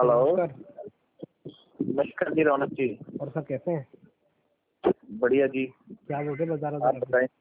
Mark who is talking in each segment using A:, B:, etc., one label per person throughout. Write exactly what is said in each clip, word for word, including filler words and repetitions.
A: Hello.
B: नमस्कार।
A: नमस्कार जी रौनक जी।
B: और सर कैसे हैं?
A: बढ़िया जी।
B: क्या बोल रहे बाजार
A: आप
B: वगैरह अभी?
A: बताएं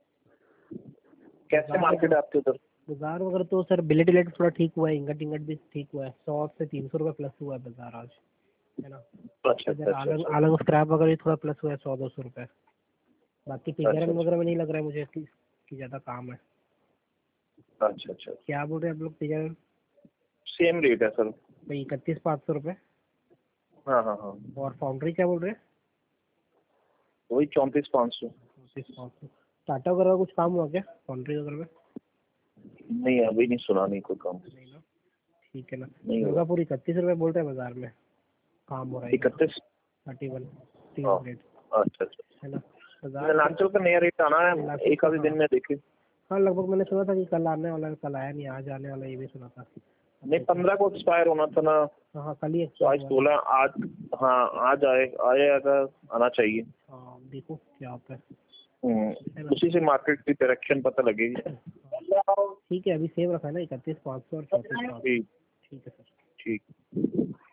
A: कैसे
B: बाजार
A: मार्केट है
B: वगैरह
A: आपके उधर?
B: बाजार वगैरह तो सर बिलेट इलेट थोड़ा ठीक हुआ है, इंगट इंगट भी ठीक हुआ है। सौ से तीन सौ रुपये प्लस हुआ है बाजार आज, है ना।
A: अच्छा
B: इधर
A: अच्छा अच्छा
B: आलंग
A: अच्छा
B: आलंग स्क्रैप वगैरह भी थोड़ा प्लस हुआ है, सौ दो सौ रुपये। बाकी
A: अच्छा
B: पिजरन
A: अच्छा
B: वगैरह में नहीं लग रहा है मुझे कि, कि ज़्यादा काम है।
A: अच्छा अच्छा।
B: क्या बोल रहे हैं आप लोग पिजरन?
A: सेम रेट है सर।
B: भाई इकतीस पाँच सौ रुपये।
A: हाँ हाँ हाँ,
B: और फाउंड्री क्या बोल रहे हैं?
A: वही चौंतीस पाँच सौ।
B: चौंतीस पाँच सौ। टाटा वगैरह का कुछ काम हुआ क्या फाउंड्री वगैरह में?
A: नहीं अभी नहीं सुना, नहीं कोई काम
B: नहीं ना, ठीक है ना।
A: नहीं हुआ।
B: दुर्गापुर इकतीस रुपये बोल रहे हैं बाजार में, काम हो रहा है इधर।
A: इकतीस।
B: थर्टी वन
A: हाँ
B: रेट,
A: अच्छा अच्छा।
B: है ना। बाजार
A: नीलांचल का नया रेट आना है,
B: नीलांचल
A: एक
B: का,
A: आधे
B: हाँ
A: दिन में देखे।
B: हाँ लगभग मैंने सुना था कि कल आने वाला है, कल आया नहीं, आज आने वाला है, ये भी सुना था।
A: नहीं पंद्रह को एक्सपायर होना था ना,
B: हाँ हाँ कल ही
A: तो आज
B: एक्सपायर हुआ
A: सोलह, आज हाँ आज आए आएगा, आना चाहिए।
B: था। हाँ देखो क्या होता है,
A: हम्म,
B: है ना।
A: उसी से मार्केट की डायरेक्शन पता लगेगी।
B: ठीक है, अभी सेम रखा है ना इकतीस पाँच सौ और चौंतीस पाँच सौ।
A: ठीक
B: ठीक है सर।
A: ठीक।